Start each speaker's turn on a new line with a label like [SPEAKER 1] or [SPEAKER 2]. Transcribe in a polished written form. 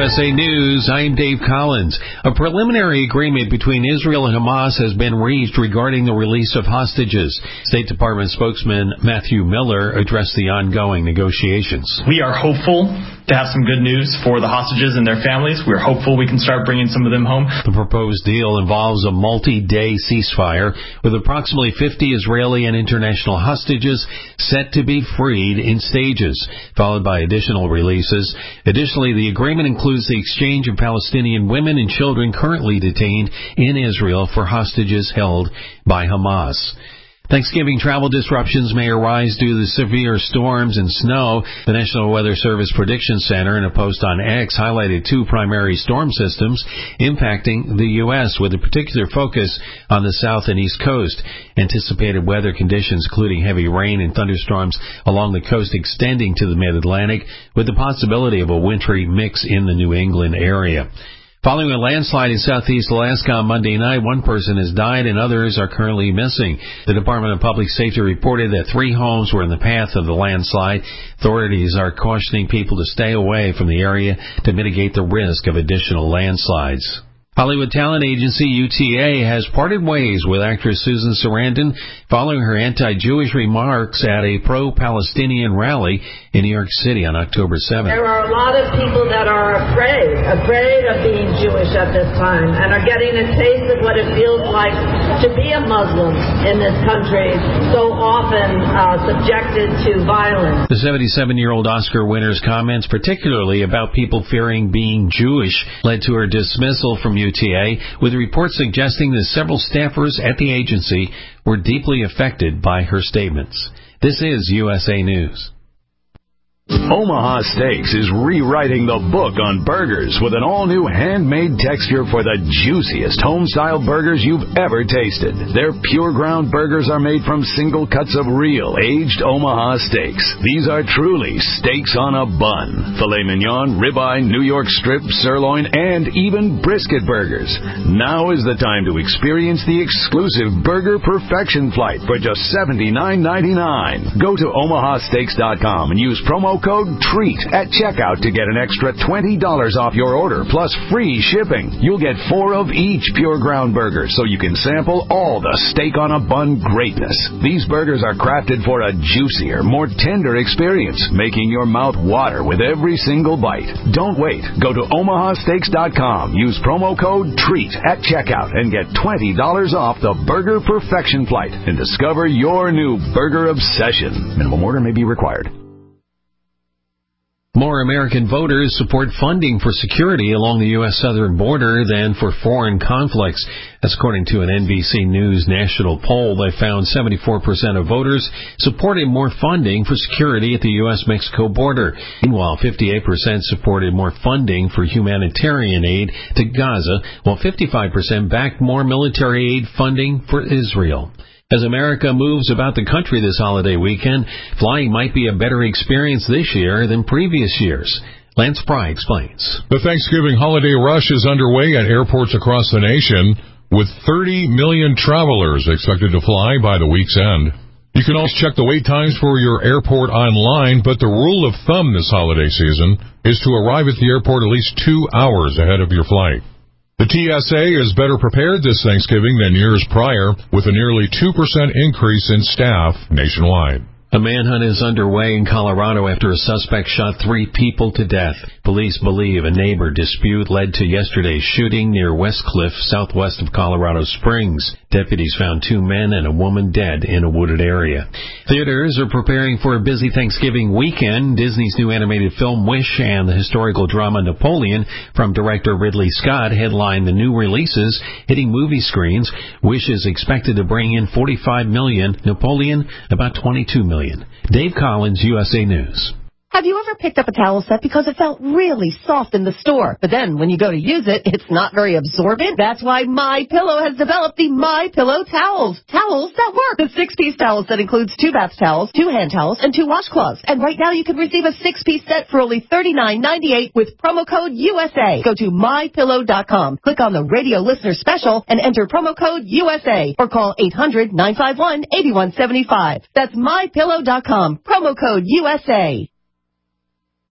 [SPEAKER 1] USA News, I'm Dave Collins. A preliminary agreement between Israel and Hamas has been reached regarding the release of hostages. State Department spokesman Matthew Miller addressed the ongoing negotiations.
[SPEAKER 2] We are hopeful to have some good news for the hostages and their families. We're hopeful we can start bringing some of them home.
[SPEAKER 1] The proposed deal involves a multi-day ceasefire with approximately 50 Israeli and international hostages set to be freed in stages, followed by additional releases. Additionally, the agreement includes the exchange of Palestinian women and children currently detained in Israel for hostages held by Hamas. Thanksgiving travel disruptions may arise due to severe storms and snow. The National Weather Service Prediction Center, in a post on X, highlighted two primary storm systems impacting the U.S., with a particular focus on the south and east coast. Anticipated weather conditions, including heavy rain and thunderstorms along the coast extending to the mid-Atlantic, with the possibility of a wintry mix in the New England area. Following a landslide in southeast Alaska on Monday night, one person has died and others are currently missing. The Department of Public Safety reported that 3 homes were in the path of the landslide. Authorities are cautioning people to stay away from the area to mitigate the risk of additional landslides. Hollywood talent agency UTA has parted ways with actress Susan Sarandon following her anti-Jewish remarks at a pro-Palestinian rally in New York City on October 7th.
[SPEAKER 3] There are a lot of people that are afraid of being Jewish at this time and are getting a taste of what it feels like to be a Muslim in this country, so often subjected to violence.
[SPEAKER 1] The 77-year-old Oscar winner's comments, particularly about people fearing being Jewish, led to her dismissal from UTA, with reports suggesting that several staffers at the agency were deeply affected by her statements. This is USA News.
[SPEAKER 4] Omaha Steaks is rewriting the book on burgers with an all-new handmade texture for the juiciest home-style burgers you've ever tasted. Their pure ground burgers are made from single cuts of real, aged Omaha steaks. These are truly steaks on a bun. Filet mignon, ribeye, New York strip, sirloin, and even brisket burgers. Now is the time to experience the exclusive Burger Perfection Flight for just $79.99. Go to omahasteaks.com and use promo code TREAT at checkout to get an extra $20 off your order, plus free shipping. You'll get 4 of each pure ground burger, so you can sample all the steak on a bun greatness. These burgers are crafted for a juicier, more tender experience, making your mouth water with every single bite. Don't wait. Go to omahasteaks.com, use promo code TREAT at checkout, and get $20 off the Burger Perfection Flight and discover your new burger obsession. Minimum order may be required.
[SPEAKER 1] More American voters support funding for security along the U.S. southern border than for foreign conflicts. That's according to an NBC News national poll that found 74% of voters supported more funding for security at the U.S.-Mexico border. Meanwhile, 58% supported more funding for humanitarian aid to Gaza, while 55% backed more military aid funding for Israel. As America moves about the country this holiday weekend, flying might be a better experience this year than previous years. Lance Pry explains.
[SPEAKER 5] The Thanksgiving holiday rush is underway at airports across the nation, with 30 million travelers expected to fly by the week's end. You can also check the wait times for your airport online, but the rule of thumb this holiday season is to arrive at the airport at least 2 hours ahead of your flight. The TSA is better prepared this Thanksgiving than years prior, with a nearly 2% increase in staff nationwide.
[SPEAKER 1] A manhunt is underway in Colorado after a suspect shot 3 people to death. Police believe a neighbor dispute led to yesterday's shooting near West Cliff, southwest of Colorado Springs. Deputies found 2 men and a woman dead in a wooded area. Theaters are preparing for a busy Thanksgiving weekend. Disney's new animated film Wish and the historical drama Napoleon from director Ridley Scott headline the new releases hitting movie screens. Wish is expected to bring in $45 million. Napoleon, about $22 million. Dave Collins, USA News.
[SPEAKER 6] Have you ever picked up a towel set because it felt really soft in the store, but then when you go to use it, it's not very absorbent? That's why MyPillow has developed the MyPillow towels. Towels that work. The 6-piece towel set includes 2 bath towels, 2 hand towels, and 2 washcloths. And right now you can receive a 6-piece set for only $39.98 with promo code USA. Go to MyPillow.com. Click on the radio listener special and enter promo code USA or call 800-951-8175. That's MyPillow.com. Promo code USA.